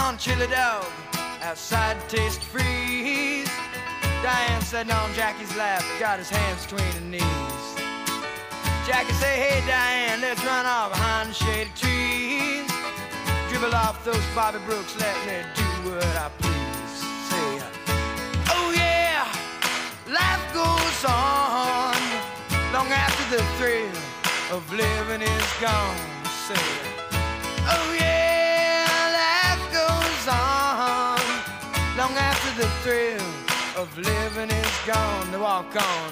on chili dog outside Taste Freeze. Diane sitting on Jackie's lap, got his hands between her knees. Jackie say, hey Diane, let's run off behind the shady trees. Dribble off those Bobby Brooks, let me do what I please. Say, oh yeah, life goes on long after the thrill of living is gone. Say, oh yeah, life goes on long after the thrill of living is gone. To walk on.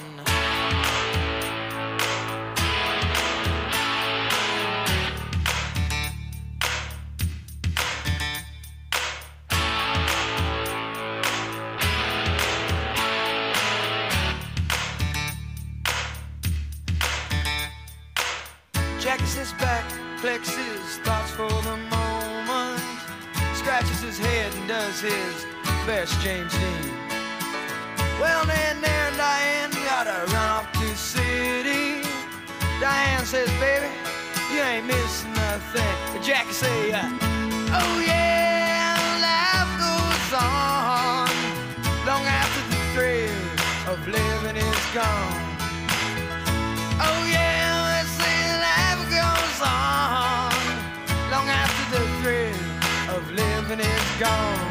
Jackie sits back, collects his thoughts for the moment, scratches his head and does his best James Dean. Well, then there Diane gotta run off to the city. Diane says, baby, you ain't missing nothing. But Jackie say, oh yeah, life goes on long after the thrill of living is gone. Oh yeah, they say life goes on long after the thrill of living is gone.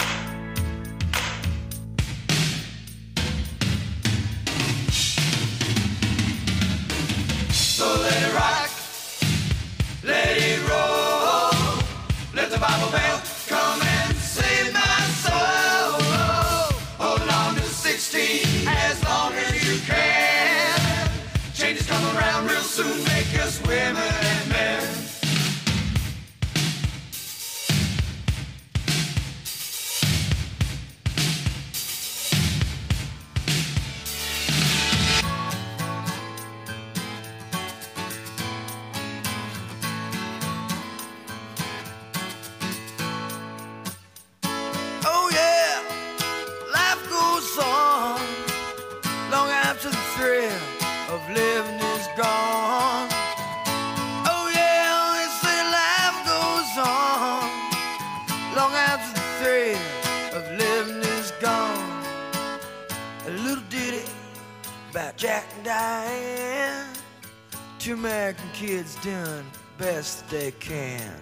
So let it rock, let it roll, let the Bible belt come and save my soul. Hold on to 16 as long as you can. Changes come around real soon, make us women and men. Living is gone. Oh yeah, they say life goes on long after the thrill of living is gone. A little ditty about Jack and Diane. Two American kids doing the best they can.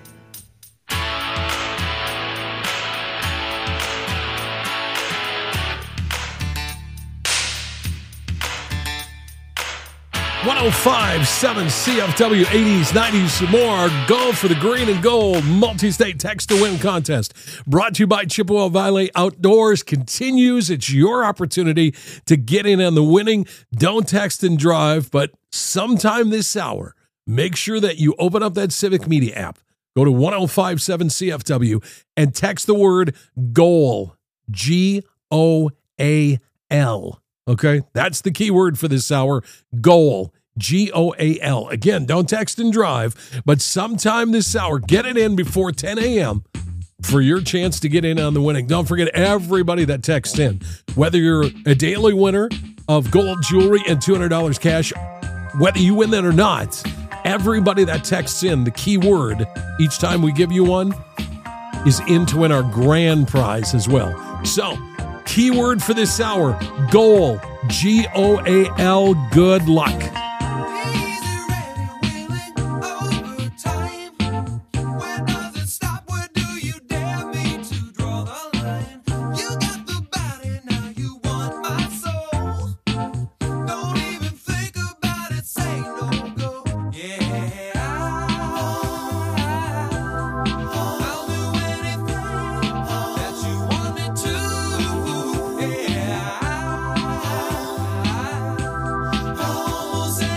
105.7 CFW, 80s, 90s, more. Go for the green and gold multi-state text-to-win contest. Brought to you by Chippewa Valley Outdoors. Continues. It's your opportunity to get in on the winning. Don't text and drive, but sometime this hour, make sure that you open up that Civic Media app. Go to 105.7 CFW and text the word GOAL, G-O-A-L. Okay, that's the key word for this hour, GOAL, G-O-A-L. Again, don't text and drive, but sometime this hour, get it in before 10 a.m. for your chance to get in on the winning. Don't forget everybody that texts in, whether you're a daily winner of gold jewelry and $200 cash, whether you win that or not, everybody that texts in the key word each time we give you one is in to win our grand prize as well. So, keyword for this hour, GOAL, G-O-A-L. Good luck. Almost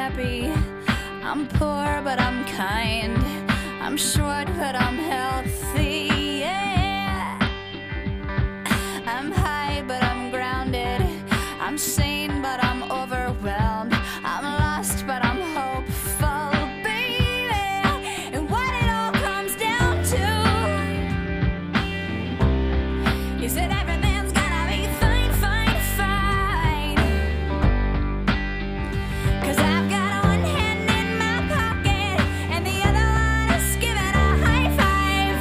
happy. I'm poor, but I'm kind. I'm short, but I'm healthy. Yeah. I'm high, but I'm grounded. I'm sane, but I'm overwhelmed. I'm lost, but I'm hopeful, baby. And what it all comes down to is that everything's gonna be fine, fine, fine. 'Cause I've got one hand in my pocket and the other one is giving a high five.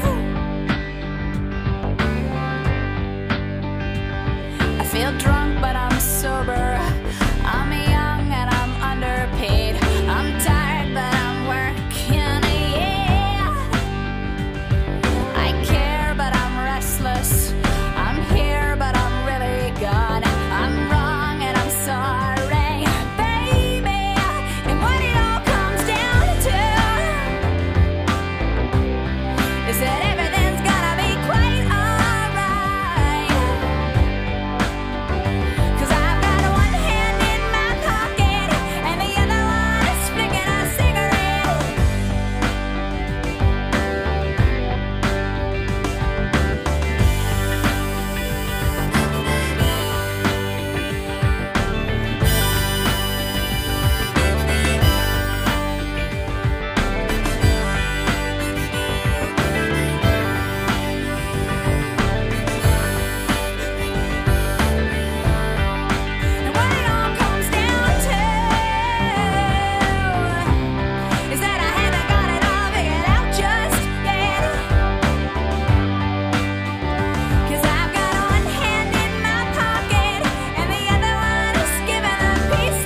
I feel drunk, but I'm sober. I'm young and I'm underpaid. I'm tired, but I'm working, yeah. I care, but I'm restless. I'm here, but I'm really gone. I'm wrong and I'm sorry, baby. And what it all comes down to is that everything's gonna be quite alright. 'Cause I've got one hand in my pocket and the other one is flicking a cigarette. And what it all comes down to is that I haven't got it all figured out just yet. 'Cause I've got one hand in my pocket and the other one is giving a peace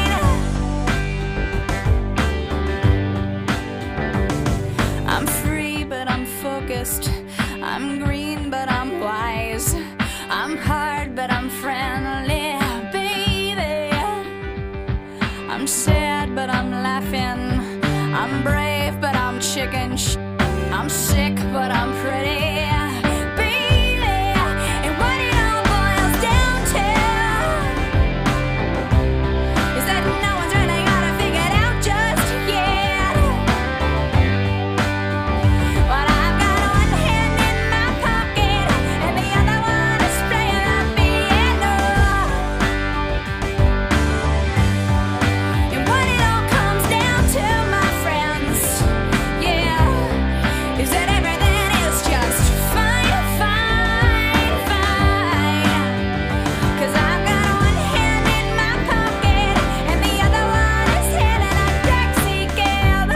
sign. I'm free, but I'm focused. I'm green, but I'm wise. I'm hard, but I'm friendly, baby. I'm sad, but I'm laughing. I'm brave, but I'm chicken I'm sick, but I'm pretty, baby. And what it all boils down to is that no one's really got it figured out just yet. But I've got one hand in my pocket and the other one is playing the piano. And what it all comes down to, my friends, yeah, is that everything is just fine, fine, fine. 'Cause I've got one hand in my pocket and the other one is hailing a taxi cab.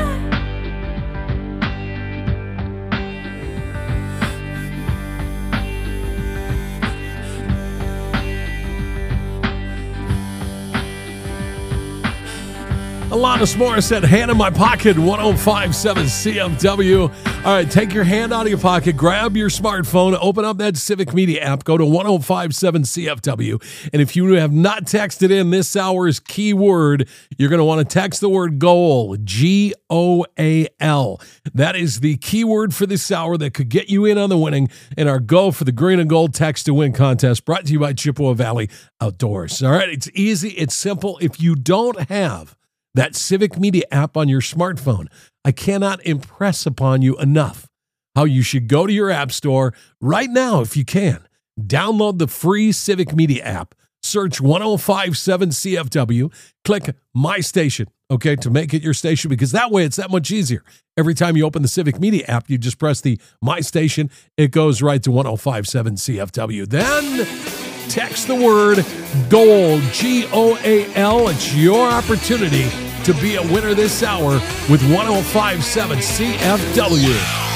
Alanis Morissette, hand in my pocket, 1057 CFW. All right, take your hand out of your pocket, grab your smartphone, open up that Civic Media app, go to 1057 CFW. And if you have not texted in this hour's keyword, you're going to want to text the word GOAL, GOAL. That is the keyword for this hour that could get you in on the winning in our Go for the Green and Gold Text to Win contest, brought to you by Chippewa Valley Outdoors. All right, it's easy, it's simple. If you don't have that Civic Media app on your smartphone, I cannot impress upon you enough how you should go to your app store right now if you can. Download the free Civic Media app. Search 1057 CFW. Click My Station, okay, to make it your station, because that way it's that much easier. Every time you open the Civic Media app, you just press the My Station. It goes right to 1057 CFW. Then text the word GOAL, GOAL. It's your opportunity to be a winner this hour with 1057 CFW.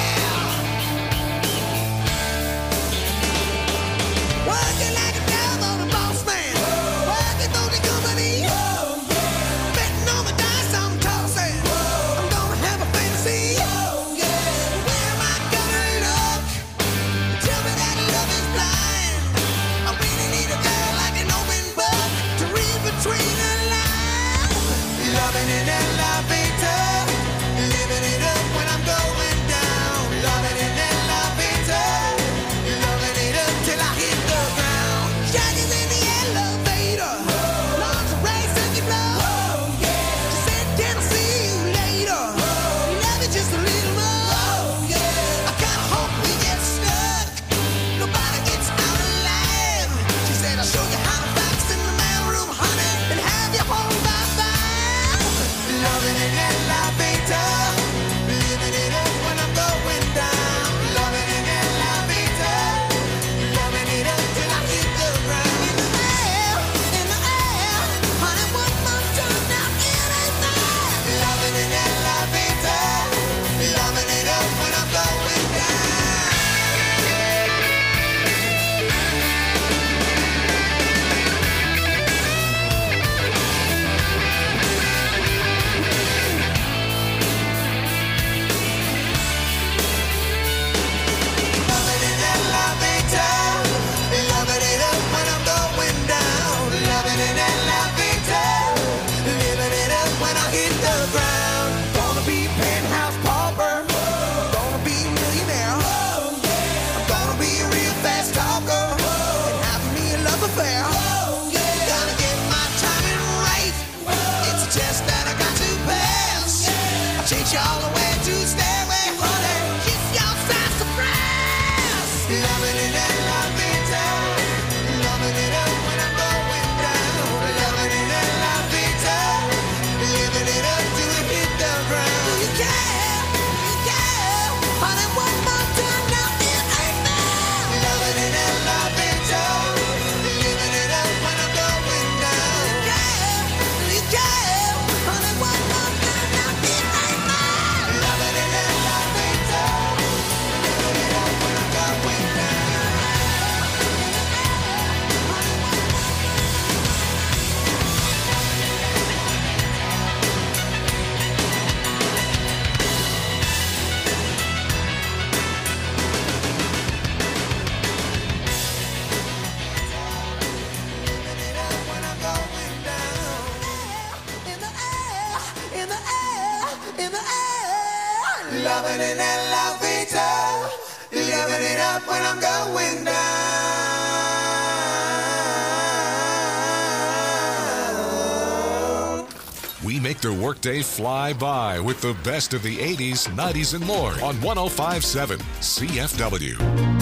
Working like a dog on a boss man. Working for the company. Betting on the dice I'm tossing. I'm gonna have a fantasy. Where am I gonna look? Tell me that love is blind. I really need a girl like an open book to read between the lines. Loving an elevator, living it up when I'm going down. up when I'm going down. We make their workday fly by with the best of the 80s, 90s, and more on 105.7 CFW.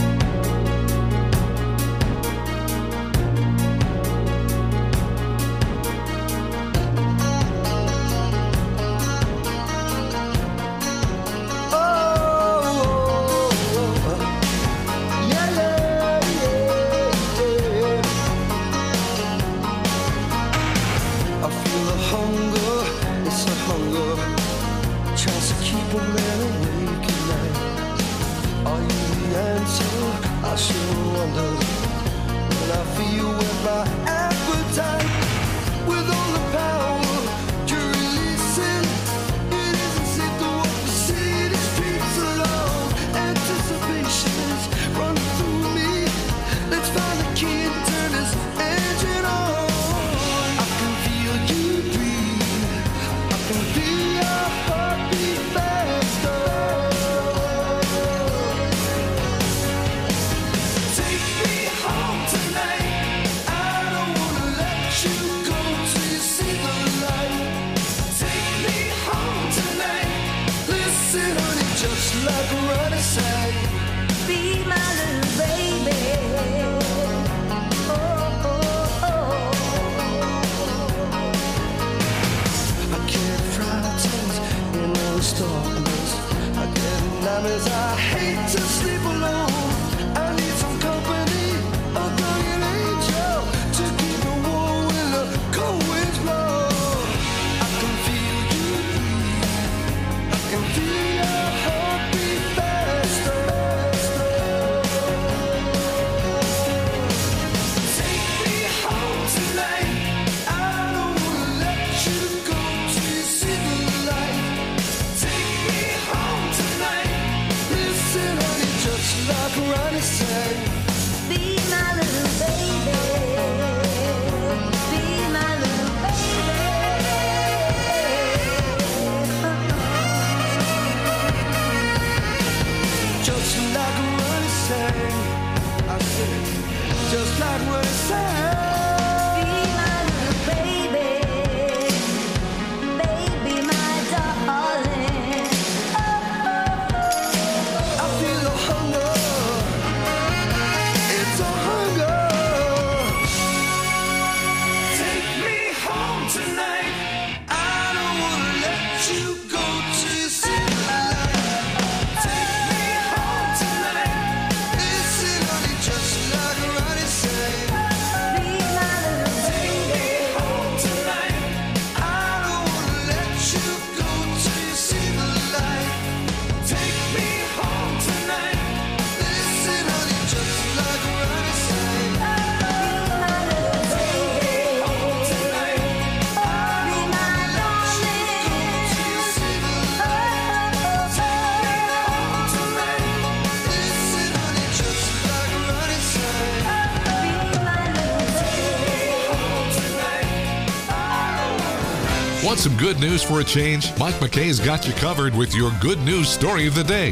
Want some good news for a change? Mike McKay's got you covered with your good news story of the day.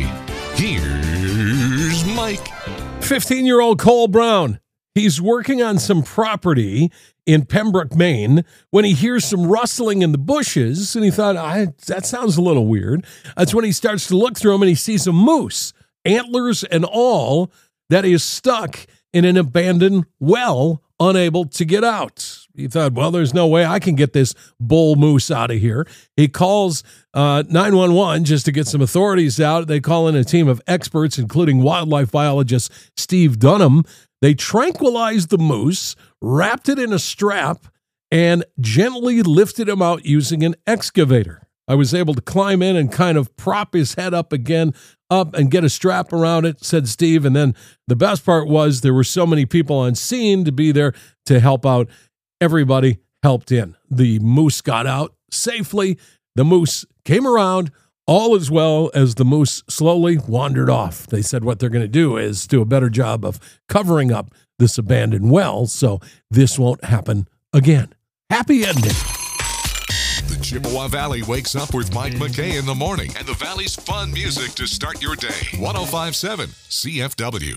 Here's Mike. 15-year-old Cole Brown. He's working on some property in Pembroke, Maine, when he hears some rustling in the bushes, and he thought, that sounds a little weird. That's when he starts to look through them, and he sees a moose, antlers and all, that is stuck in an abandoned well, unable to get out. He thought, well, there's no way I can get this bull moose out of here. He calls 911 just to get some authorities out. They call in a team of experts, including wildlife biologist Steve Dunham. They tranquilized the moose, wrapped it in a strap, and gently lifted him out using an excavator. I was able to climb in and kind of prop his head up and get a strap around it, said Steve. And then the best part was there were so many people on scene to be there to help out. Everybody helped in. The moose got out safely. The moose came around, all as well as the moose slowly wandered off. They said what they're going to do is do a better job of covering up this abandoned well so this won't happen again. Happy ending. The Chippewa Valley wakes up with Mike McKay in the morning and the Valley's fun music to start your day. 105.7 CFW.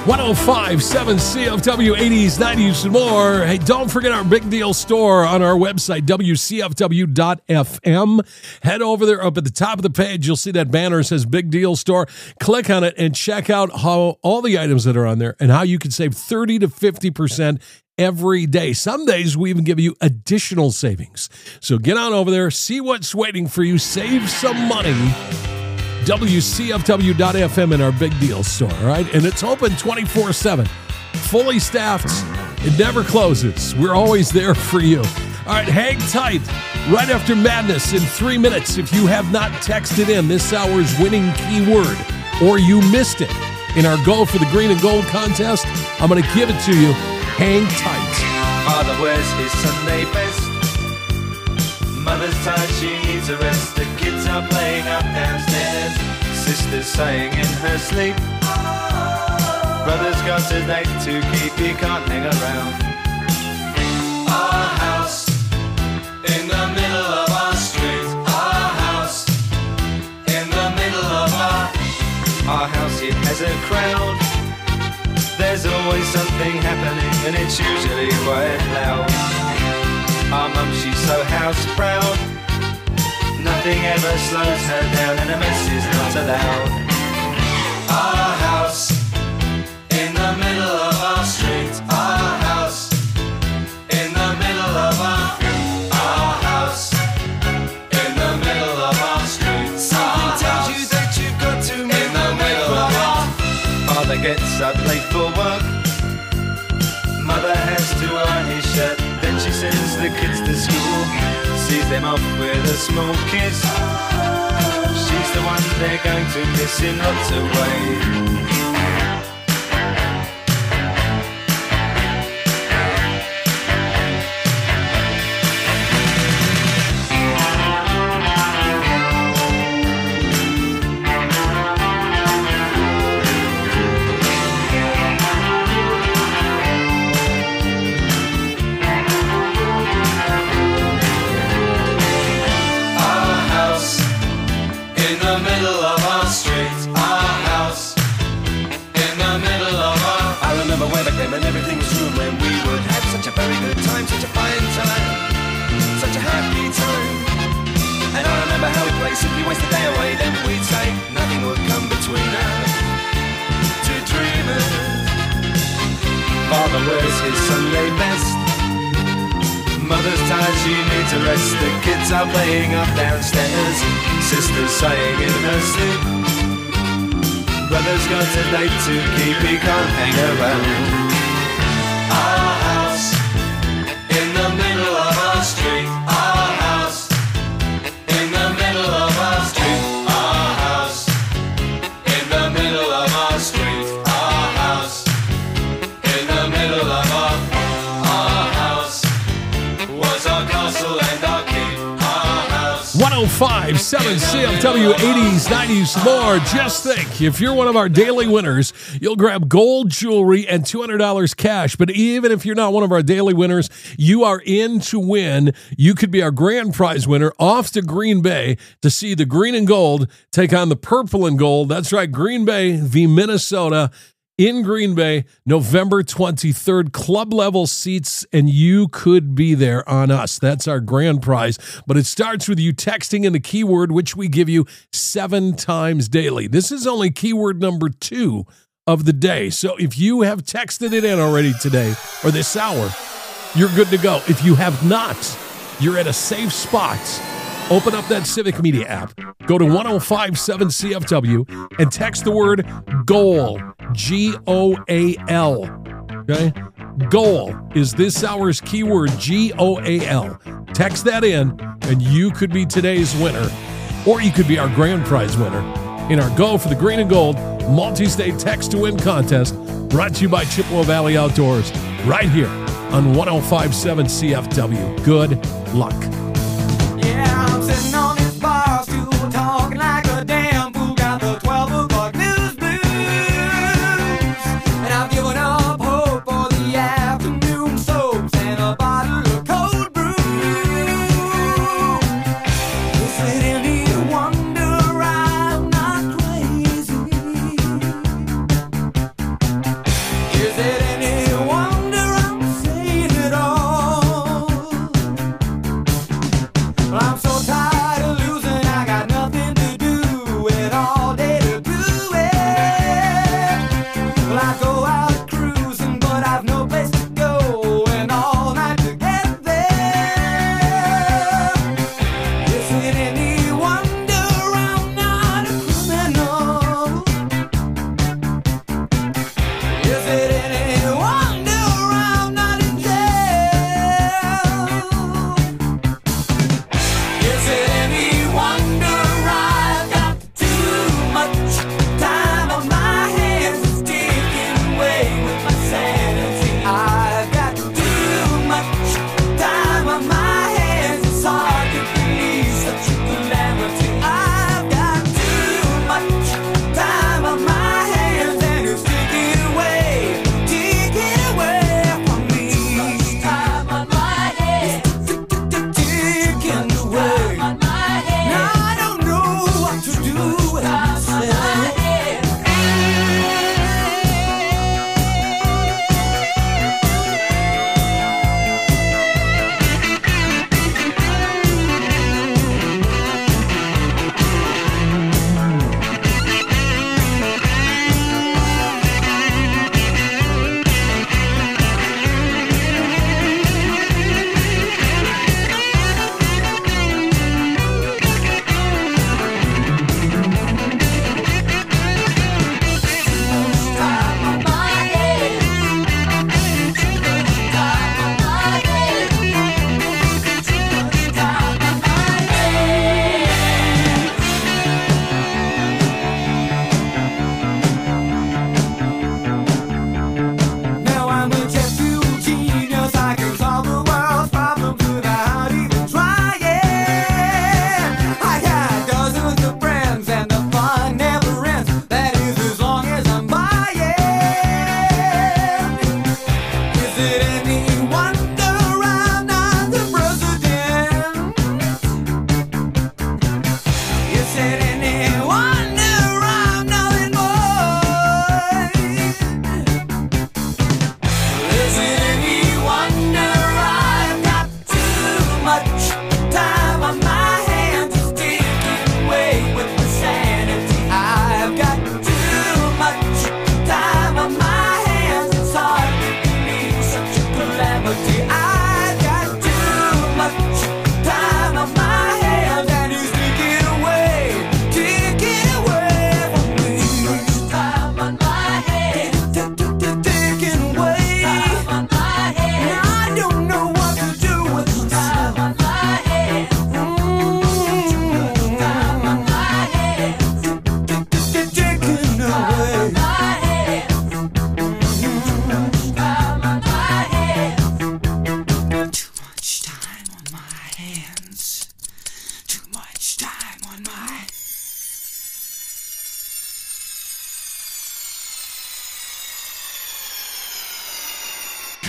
105.7 CFW 80s, 90s, and more. Hey, don't forget our big deal store on our website, WCFW.FM. Head over there. Up at the top of the page, you'll see that banner that says Big Deal Store. Click on it and check out how all the items that are on there and how you can save 30 to 50% every day. Some days we even give you additional savings. So get on over there, see what's waiting for you, save some money. WCFW.FM in our Big Deal store, all right? And it's open 24/7, fully staffed. It never closes. We're always there for you. All right, hang tight. Right after Madness in 3 minutes, if you have not texted in this hour's winning keyword or you missed it in our Go for the Green and Gold contest, I'm going to give it to you. Hang tight. Father wears his Sunday best. Mother's tired, she needs a rest. The kids are playing up downstairs. Sister's sighing in her sleep. Brother's got a date to keep, he can't hang around. Our house in the middle of our street. Our house in the middle of our house, it has a crowd. There's always something happening and it's usually quite loud. Our mum, she's so house proud. Nothing ever slows her down and a mess is not allowed. Our house in the middle of our street. Our house in the middle of our house in the middle of our street. Something tells you that you've got to move in the middle of our. Father gets up late for work. Mother has to iron his shirt. Then she sends the kids to school, sees them off with a small kiss. She's the one they're going to miss in lots of ways. And everything was room when we would have such a very good time, such a fine time, such a happy time. And I remember how we'd play simply waste the day away. Then we'd say nothing would come between us, two dreamers. Father wears his Sunday best. Mother's tired, she needs a rest. The kids are playing up downstairs. Sister's sighing in her sleep. Brother's got a date to keep, he can't hang around. Our house in the middle of our street. Our house in the middle of our street. Our house in the middle of our street. Our house in the middle of our house was our castle and our keep. Our house. 105.7 CFW 80s, 90s, more. Just think, if you're one of our daily winners, you'll grab gold jewelry and $200 cash. But even if you're not one of our daily winners, you are in to win. You could be our grand prize winner, off to Green Bay to see the Green and Gold take on the Purple and Gold. That's right, Green Bay v. Minnesota. In Green Bay, November 23rd, club level seats, and you could be there on us. That's our grand prize. But it starts with you texting in the keyword, which we give you 7 times daily. This is only keyword number 2 of the day. So if you have texted it in already today or this hour, you're good to go. If you have not, you're at a safe spot. Open up that Civic Media app. Go to 105.7 CFW and text the word GOAL, G-O-A-L. Okay? GOAL is this hour's keyword, G-O-A-L. Text that in, and you could be today's winner, or you could be our grand prize winner in our Go for the Green and Gold multi-state text-to-win contest, brought to you by Chippewa Valley Outdoors, right here on 105.7 CFW. Good luck. Yeah, I'm sitting on this bar stool talking like a damn fool. Got the 12 o'clock news blues, and I've given up hope for the afternoon soaps and a bottle of cold brew. They say they need to wonder I'm not crazy.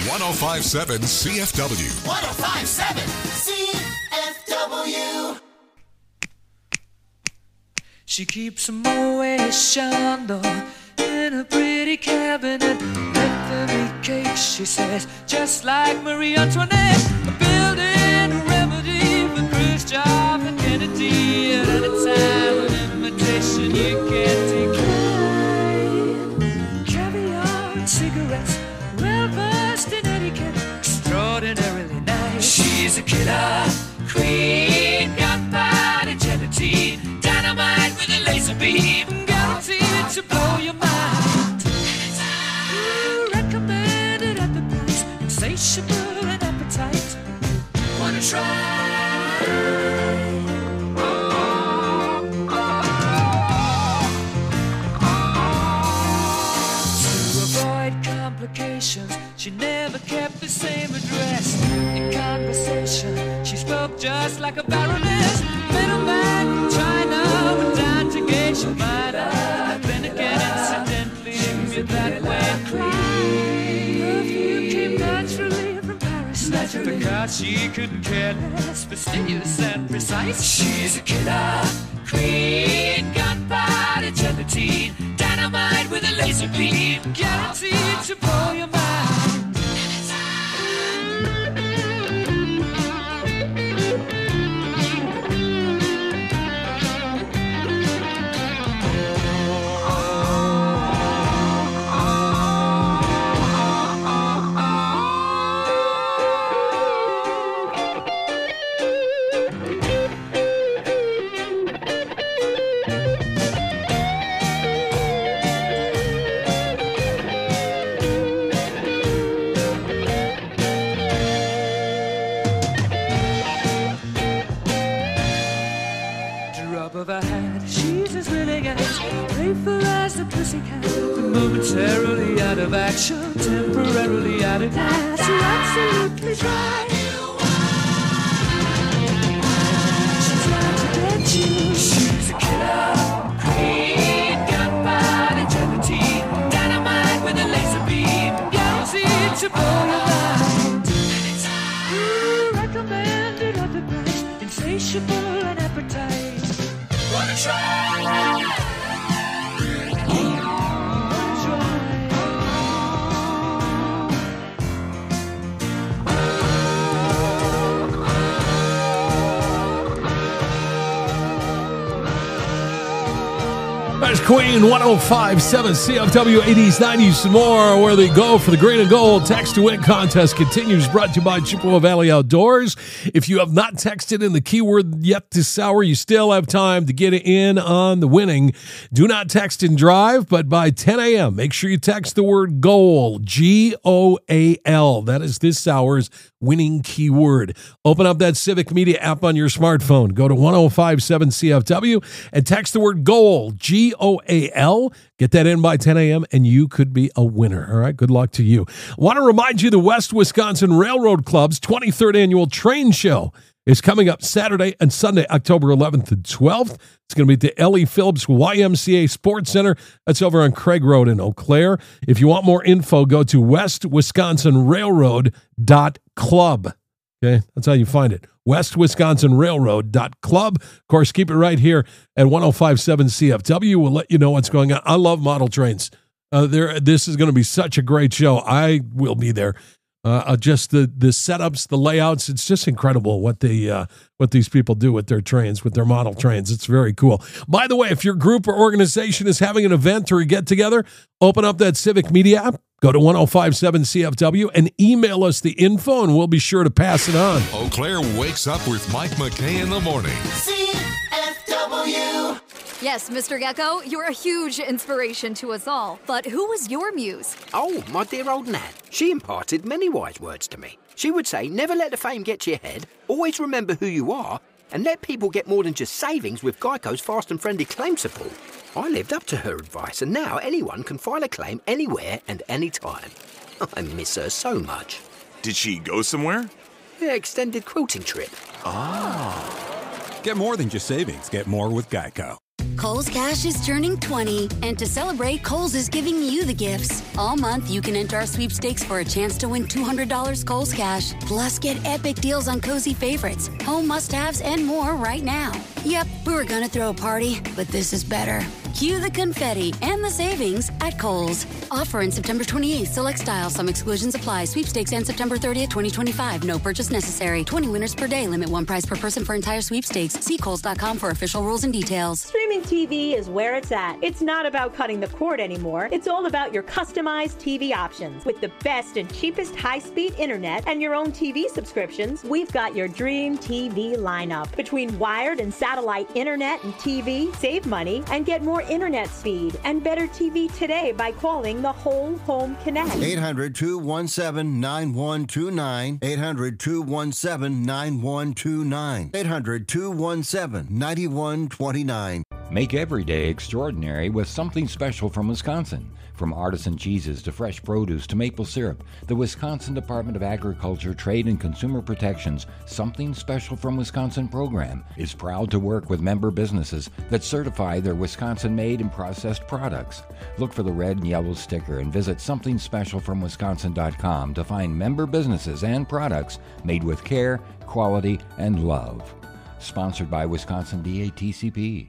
1057 CFW. 1057 CFW. She keeps a Moet Chandon in a pretty cabinet. Let them eat cake, she says, just like Marie Antoinette. Building a remedy for Khrushchev and Kennedy. At any time, an invitation you can't decline. Caviar and cigarettes, well versed in etiquette, extraordinarily nice. She's a killer queen, gunpowder gelatine, dynamite with a laser beam, guaranteed to blow your mind. Recommended at the price, insatiable and appetite. Wanna try? To avoid complications, she never kept the same address. In conversation, she spoke just like a baroness. Middleman from China went down to gauge your mind. Then again, incidentally, you're that way clean. Perfume came naturally from Paris, because she couldn't care less, fastidious and precise. She's a killer queen, gunpowder gelatine, dynamite with a laser beam, guaranteed to blow your mind. Drop of a hat, she's as willing as playful as the pussycat. Momentarily out of action, temporarily out of gas. You're absolutely dry. She's out to get you. She's a killer queen, gunpowder gelatine, dynamite with a laser beam, guaranteed to blow your mind. Recommended at the price, insatiable and appetite. Wanna try? That's Queen 1057 CFW 80s, 90s, and more. Where they go for the green and gold text to win contest continues, brought to you by Chippewa Valley Outdoors. If you have not texted in the keyword yet this hour, you still have time to get in on the winning. Do not text and drive, but by 10 a.m., make sure you text the word GOAL, G-O-A-L. That is this hour's winning keyword. Open up that Civic Media app on your smartphone. Go to 1057 CFW and text the word GOAL, G-O-A-L. Get that in by 10 a.m. and you could be a winner. All right, good luck to you. Want to remind you the West Wisconsin Railroad Club's 23rd annual train show is coming up Saturday and Sunday, October 11th and 12th. It's going to be at the Ellie Phillips YMCA Sports Center. That's over on Craig Road in Eau Claire. If you want more info, go to westwisconsinrailroad.club. Okay, that's how you find it. westwisconsinrailroad.club. Of course, keep it right here at 1057 CFW. We'll let you know what's going on. I love model trains. This is going to be such a great show. I will be there. Just the setups, the layouts. It's just incredible what these people do with their trains, with their model trains. It's very cool. By the way, if your group or organization is having an event or a get-together, open up that Civic Media app, go to 1057 CFW, and email us the info, and we'll be sure to pass it on. Eau Claire wakes up with Mike McKay in the morning. CFW. Yes, Mr. Gecko, you're a huge inspiration to us all. But who was your muse? Oh, my dear old Nan. She imparted many wise words to me. She would say, never let the fame get to your head, always remember who you are, and let people get more than just savings with Geico's fast and friendly claim support. I lived up to her advice, and now anyone can file a claim anywhere and anytime. I miss her so much. Did she go somewhere? Yeah, extended quilting trip. Get more than just savings. Get more with Geico. Kohl's Cash is turning 20, and to celebrate, Kohl's is giving you the gifts. All month, you can enter our sweepstakes for a chance to win $200 Kohl's Cash. Plus, get epic deals on cozy favorites, home must-haves, and more right now. Yep, we were gonna throw a party, but this is better. Cue the confetti and the savings at Kohl's. Offer in September 28th. Select styles. Some exclusions apply. Sweepstakes ends September 30th, 2025. No purchase necessary. 20 winners per day. Limit one prize per person for entire sweepstakes. See Kohls.com for official rules and details. Streaming TV is where it's at. It's not about cutting the cord anymore. It's all about your customized TV options. With the best and cheapest high-speed internet and your own TV subscriptions, we've got your dream TV lineup. Between wired and satellite internet and TV, save money and get more internet speed and better TV today by calling the Whole Home Connect. 800-217-9129. 800-217-9129. 800-217-9129. Make every day extraordinary with something special from Wisconsin. From artisan cheeses to fresh produce to maple syrup, the Wisconsin Department of Agriculture, Trade, and Consumer Protection's Something Special from Wisconsin program is proud to work with member businesses that certify their Wisconsin-made and processed products. Look for the red and yellow sticker and visit somethingspecialfromwisconsin.com to find member businesses and products made with care, quality, and love. Sponsored by Wisconsin DATCP.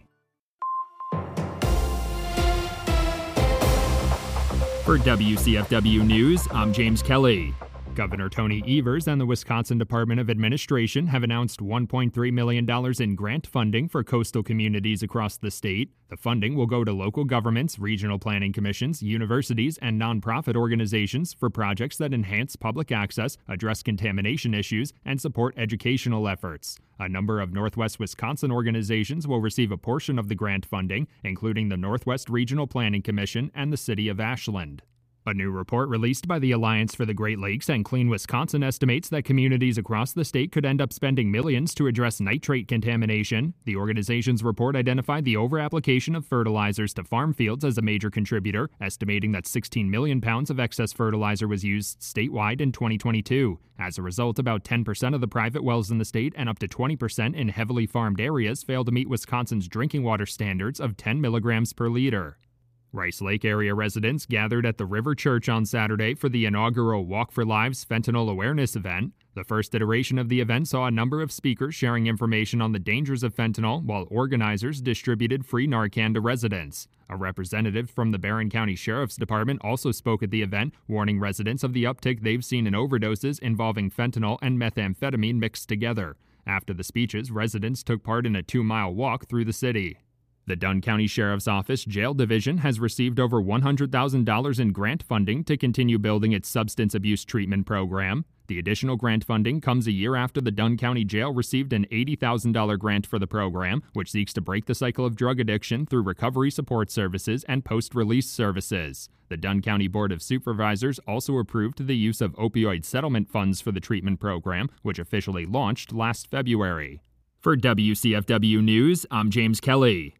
For WCFW News, I'm James Kelly. Governor Tony Evers and the Wisconsin Department of Administration have announced $1.3 million in grant funding for coastal communities across the state. The funding will go to local governments, regional planning commissions, universities, and nonprofit organizations for projects that enhance public access, address contamination issues, and support educational efforts. A number of Northwest Wisconsin organizations will receive a portion of the grant funding, including the Northwest Regional Planning Commission and the City of Ashland. A new report released by the Alliance for the Great Lakes and Clean Wisconsin estimates that communities across the state could end up spending millions to address nitrate contamination. The organization's report identified the over-application of fertilizers to farm fields as a major contributor, estimating that 16 million pounds of excess fertilizer was used statewide in 2022. As a result, about 10% of the private wells in the state and up to 20% in heavily farmed areas fail to meet Wisconsin's drinking water standards of 10 milligrams per liter. Rice Lake area residents gathered at the River Church on Saturday for the inaugural Walk for Lives fentanyl awareness event. The first iteration of the event saw a number of speakers sharing information on the dangers of fentanyl, while organizers distributed free Narcan to residents. A representative from the Barron County Sheriff's Department also spoke at the event, warning residents of the uptick they've seen in overdoses involving fentanyl and methamphetamine mixed together. After the speeches, residents took part in a 2-mile walk through the city. The Dunn County Sheriff's Office Jail Division has received over $100,000 in grant funding to continue building its substance abuse treatment program. The additional grant funding comes a year after the Dunn County Jail received an $80,000 grant for the program, which seeks to break the cycle of drug addiction through recovery support services and post-release services. The Dunn County Board of Supervisors also approved the use of opioid settlement funds for the treatment program, which officially launched last February. For WCFW News, I'm James Kelly.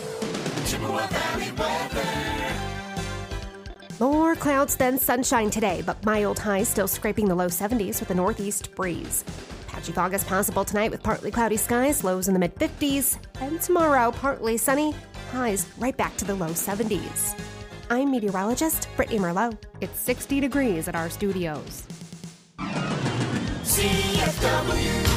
More clouds than sunshine today, but mild highs still scraping the low 70s with a northeast breeze. Patchy fog is possible tonight with partly cloudy skies, lows in the mid-50s. And tomorrow, partly sunny, highs right back to the low 70s. I'm meteorologist Brittany Merlot. It's 60 degrees at our studios. CFW.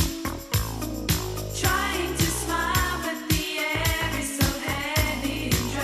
Trying to smile, but the air is so heavy and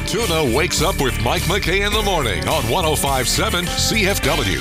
Tuna wakes up with Mike McKay in the morning on 105.7 CFW.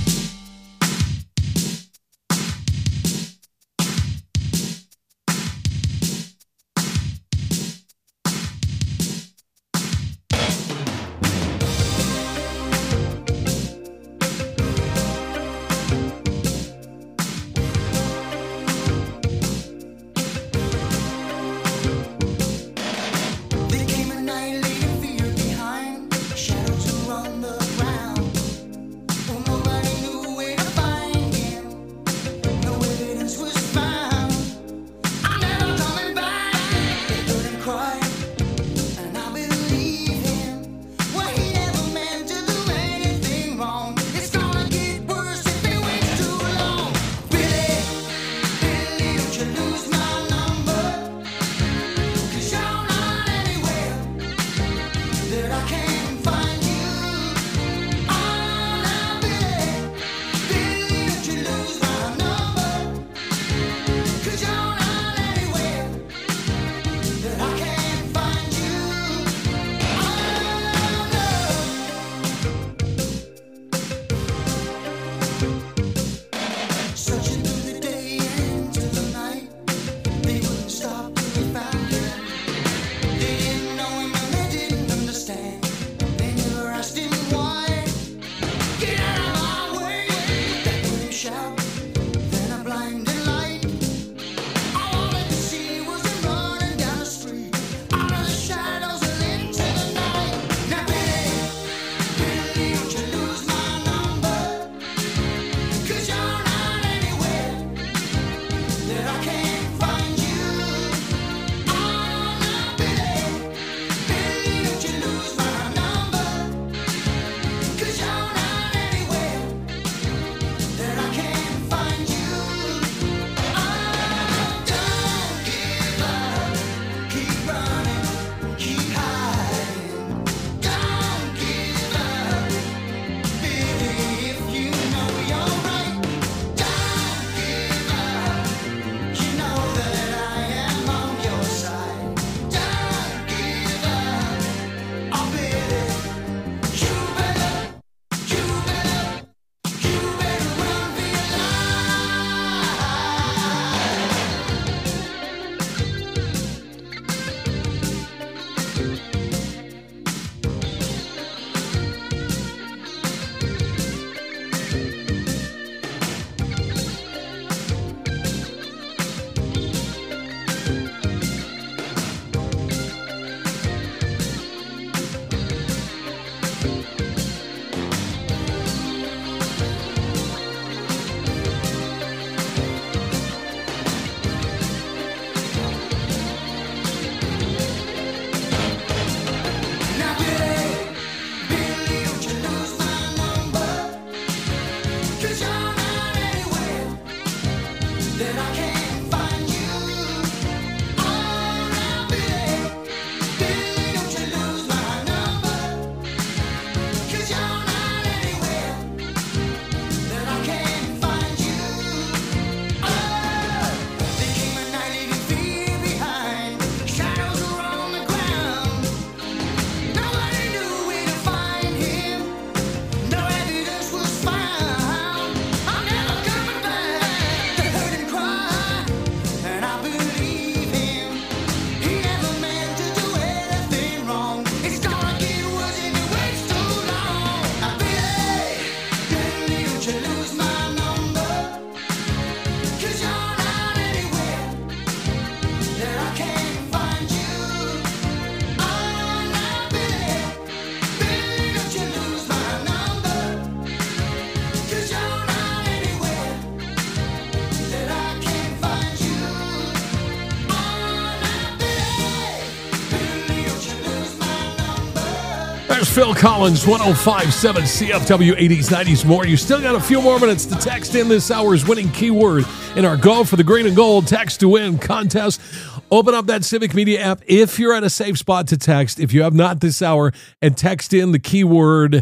There's Phil Collins, 105.7 CFW, 80s, 90s more. You still got a few more minutes to text in this hour's winning keyword in our Go for the Green and Gold Text to Win contest. Open up that Civic Media app if you're at a safe spot to text. If you have not this hour, and text in the keyword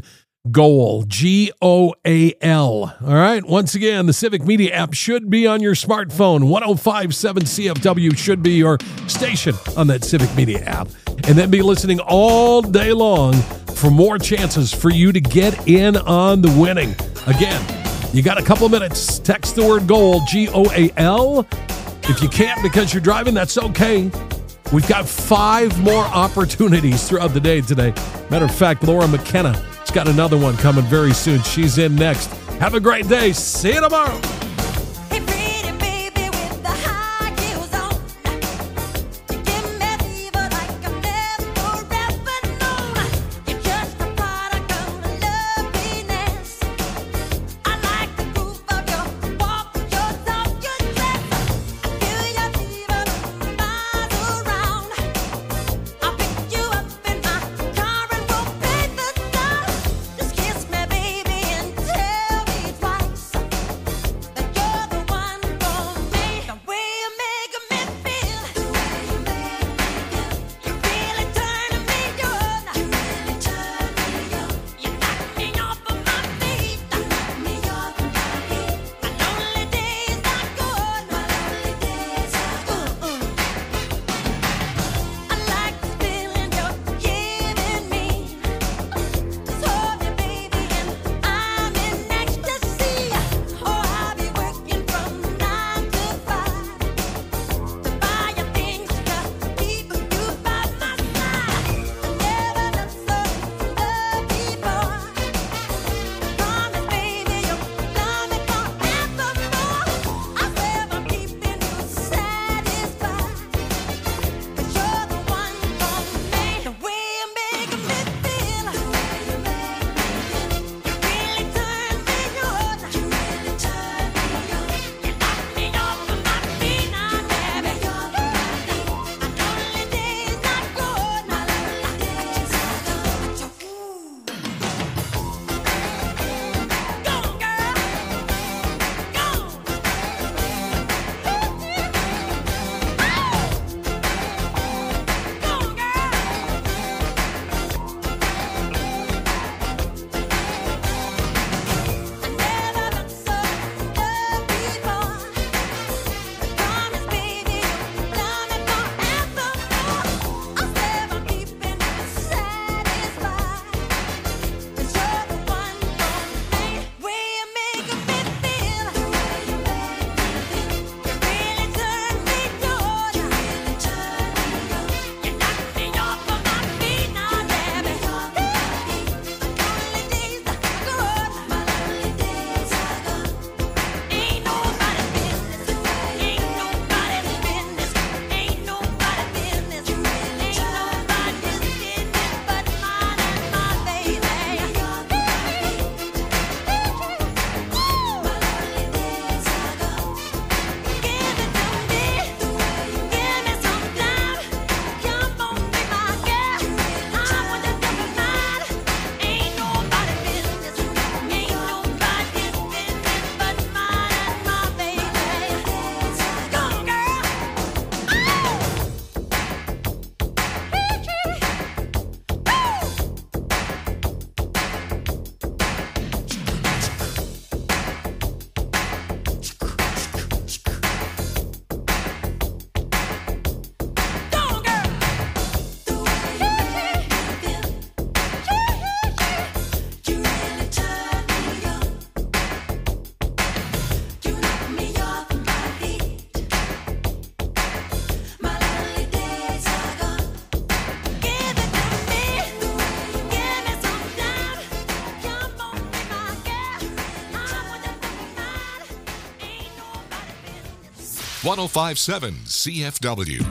GOAL, G-O-A-L. All right. Once again, the Civic Media app should be on your smartphone. 105.7 CFW should be your station on that Civic Media app. And then be listening all day long for more chances for you to get in on the winning. Again, you got a couple minutes. Text the word GOAL, G-O-A-L. If you can't because you're driving, that's okay. We've got 5 more opportunities throughout the day today. Matter of fact, Laura McKenna has got another one coming very soon. She's in next. Have a great day. See you tomorrow. .1057 CFW.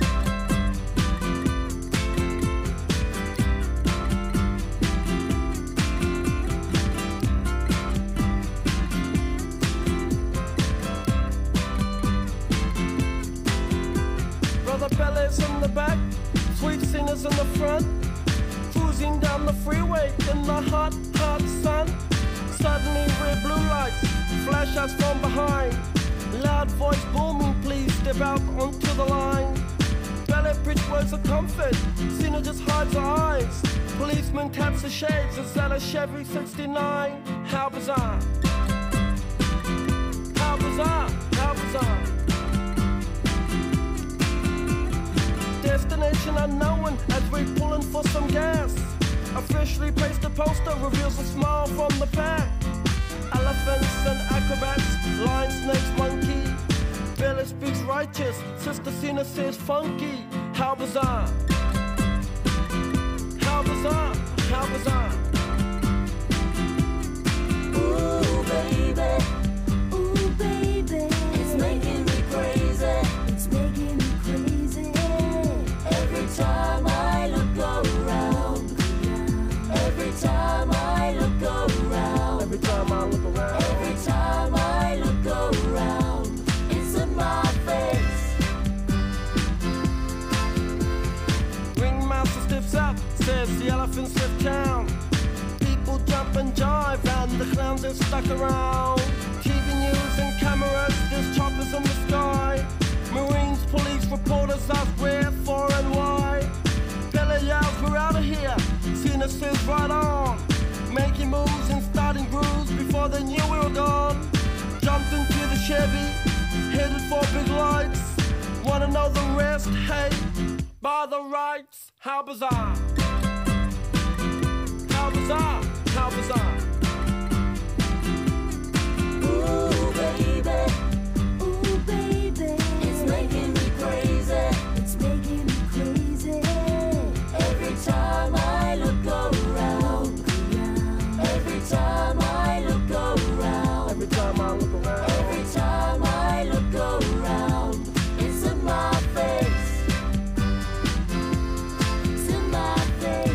Brother Bellas in the back, sweet singers in the front, cruising down the freeway in the hot, hot sun. Suddenly red blue lights flash us from behind. Loud voice booming, please step out onto the line. Ballet bridge words of comfort, Cena just hides her eyes. Policeman taps the shades, is that a Chevy 69? How bizarre. How bizarre, how bizarre. Destination unknown as we pulling for some gas. Officially placed a poster, reveals a smile from the pack. Elephants and acrobats, lion, snakes, monkey. Billy speaks righteous, Sister Cena says funky. How bizarre. How bizarre, how bizarre. Ooh, baby. Ooh, baby. It's making me crazy. It's making me crazy. Every time I look around. Every time I look around. Every time I look around. Every time I look around. It's in my face. Ringmaster stiffs up, says the elephants lift town. People jump and jive and the clowns are stuck around. TV news and cameras, there's choppers in the sky. Marines, police, reporters ask where, for and why. Billy yells, we're out of here. Cena says right on. Making moves and starting grooves before they knew we were gone. Jumped into the Chevy, headed for big lights. Wanna know the rest? Hey, by the rights. How bizarre. How bizarre, how bizarre. Ooh, baby. Ooh, baby. It's making me crazy. It's making me crazy. Every time I look around. Every time I look around. Every time I look around. Every time I look around. It's in my face. It's in my face.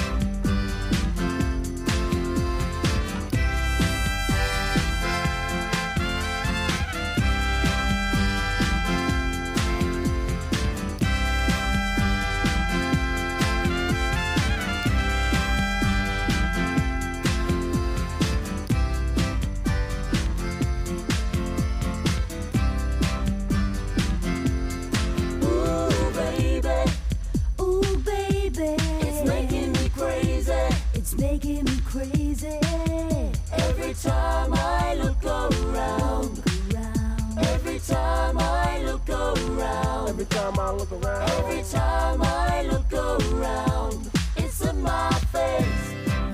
Ooh, baby. Ooh, baby. It's making me crazy. It's making me crazy. Every time I look around. Every time I look around. Every time I look around. Every time I look around. It's in my face.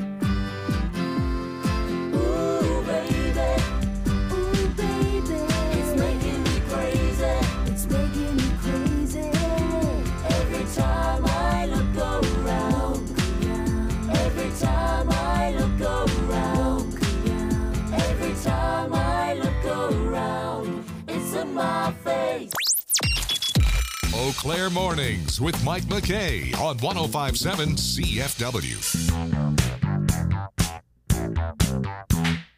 Ooh, baby. Ooh, baby. It's making me crazy. It's making me crazy. Every time I look around. Every time I look around. Every time I look around. It's in my face. Eau Claire Mornings with Mike McKay on 105.7 CFW.